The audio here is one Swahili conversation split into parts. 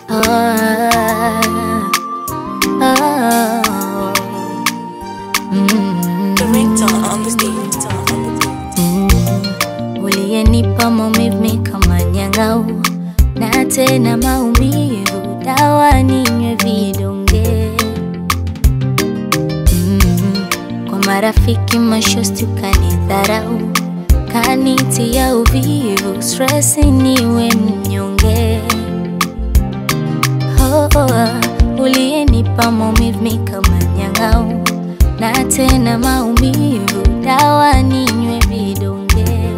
The ringtone on the stage. Uliyenipa maumivu kama nyang'au, na tena maumivu dawa ninywe vidonge. Kwa marafiki mashosti ukanidharau, kanitia uvivu, stress niwe mnyonge. Uliyenipa maumivu kama nyang'au, na tena maumivu dawa ninywe vidonge.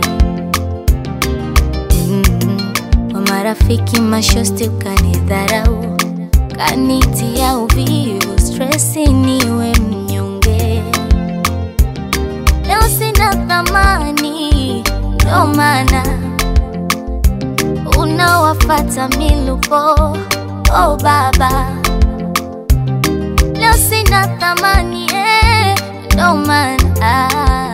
Kwa marafiki mashosti ukanidharau, kanitia uvivu, stress niwe mnyonge. Leo sina thamani, ndo maana unawafata milupo. Oh baba, leo sina thamani, ndo maana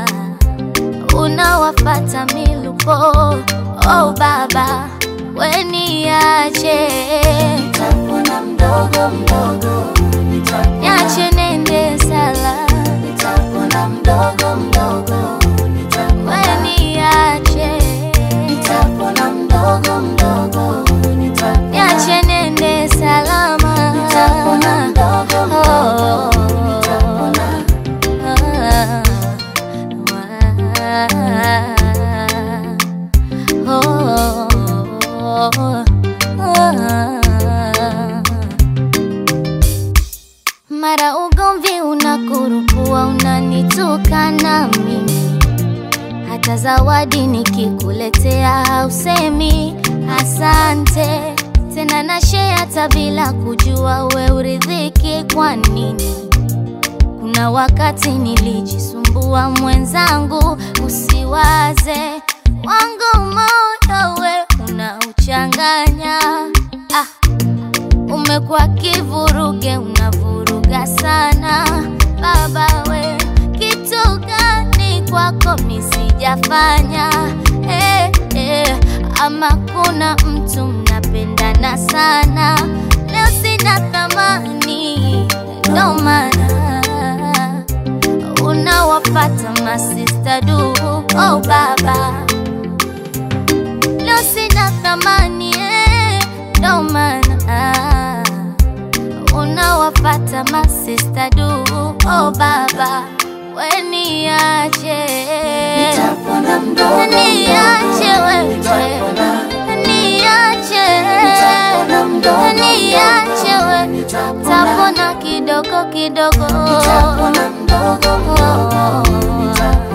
unawafata milupo. Oh baba, weniache, Nitapona mdogo mdogo, niache nende sala. nitapona mdogo mdogo, Weniache, nitapona mdogo mdogo, niache nende salama. nitapona mdogo mdogo, nitapona. Mara ugomvi unakurupua, unanitukana mimi. Hata zawadi nikikuletea hausemi asante. Tena na share hata bila kujua we uridhiki kwa nini. Kuna wakati nilijisumbua mwenzangu, usiwaze wangu moyo we unauchanganya. Umekuwa kivuruge, unavuruga sana. Baba we, kitu gani kwako misijafanya? Ama kuna mtu mnapendana sana. Leo sina thamani, ndo maana unawapata masista du. Oh baba, leo sina thamani, ndo maana unawapata masista du. Oh baba, weniache, Nitapona mdogo niache wewe, niache, nitapona mdogo niache wewe, tapona kidogo kidogo, nitapona mdogo mdogo,